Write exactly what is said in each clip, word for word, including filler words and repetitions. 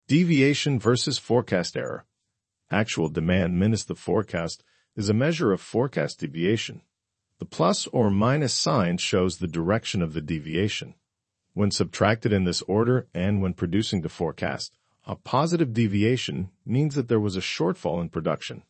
Deviation versus forecast error. Actual demand minus the forecast is a measure of forecast deviation. The plus or minus sign shows the direction of the deviation. When subtracted in this order and when producing the forecast, a positive deviation means that there was a shortfall in production.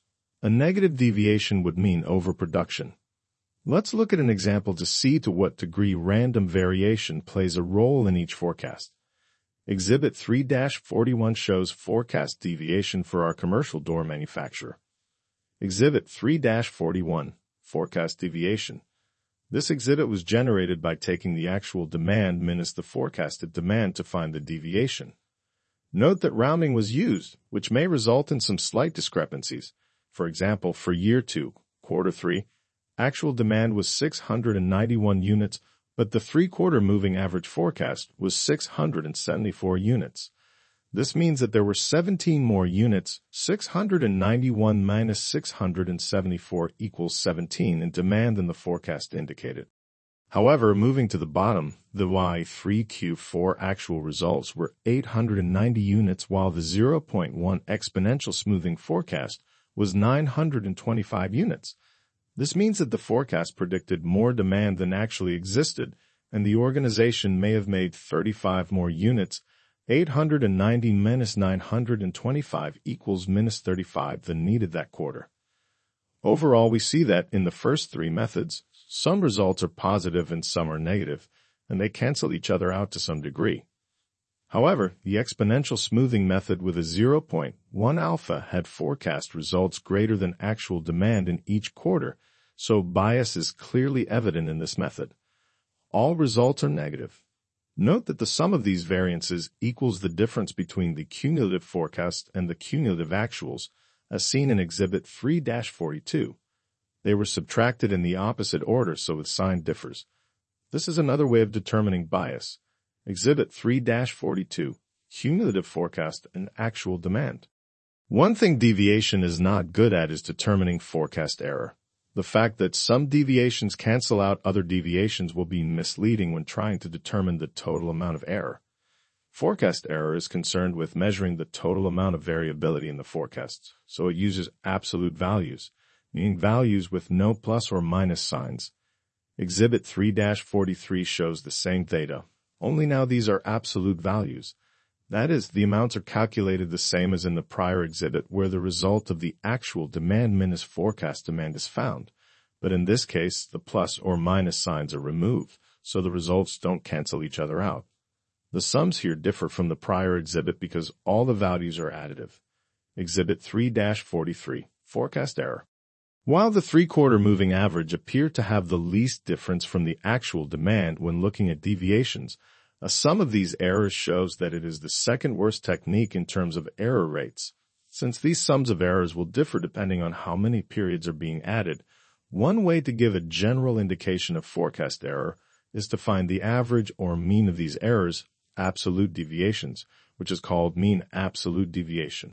A negative deviation would mean overproduction. Let's look at an example to see to what degree random variation plays a role in each forecast. Exhibit three dash forty-one shows forecast deviation for our commercial door manufacturer. Exhibit three dash forty-one, Forecast Deviation. This exhibit was generated by taking the actual demand minus the forecasted demand to find the deviation. Note that rounding was used, which may result in some slight discrepancies. For example, for year two, quarter three, actual demand was six hundred ninety-one units, but the three-quarter moving average forecast was six hundred seventy-four units. This means that there were seventeen more units, six hundred ninety-one minus six hundred seventy-four equals seventeen in demand than the forecast indicated. However, moving to the bottom, the Y three Q four actual results were eight hundred ninety units while the zero point one exponential smoothing forecast was nine hundred twenty-five units. This means that the forecast predicted more demand than actually existed, and the organization may have made thirty-five more units. eight hundred ninety minus nine hundred twenty-five equals minus thirty-five than needed that quarter. Overall, we see that in the first three methods, some results are positive and some are negative, and they cancel each other out to some degree. However, the exponential smoothing method with a zero point one alpha had forecast results greater than actual demand in each quarter, so bias is clearly evident in this method. All results are negative. Note that the sum of these variances equals the difference between the cumulative forecast and the cumulative actuals, as seen in Exhibit three dash forty-two. They were subtracted in the opposite order, so the sign differs. This is another way of determining bias. Exhibit three dash forty-two, Cumulative Forecast and Actual Demand. One thing deviation is not good at is determining forecast error. The fact that some deviations cancel out other deviations will be misleading when trying to determine the total amount of error. Forecast error is concerned with measuring the total amount of variability in the forecasts, so it uses absolute values, meaning values with no plus or minus signs. Exhibit three dash forty-three shows the same data, only now these are absolute values. That is, the amounts are calculated the same as in the prior exhibit where the result of the actual demand minus forecast demand is found. But in this case, the plus or minus signs are removed, so the results don't cancel each other out. The sums here differ from the prior exhibit because all the values are additive. Exhibit three dash forty-three, Forecast Error. While the three-quarter moving average appeared to have the least difference from the actual demand when looking at deviations, a sum of these errors shows that it is the second worst technique in terms of error rates. Since these sums of errors will differ depending on how many periods are being added, one way to give a general indication of forecast error is to find the average or mean of these errors, absolute deviations, which is called mean absolute deviation.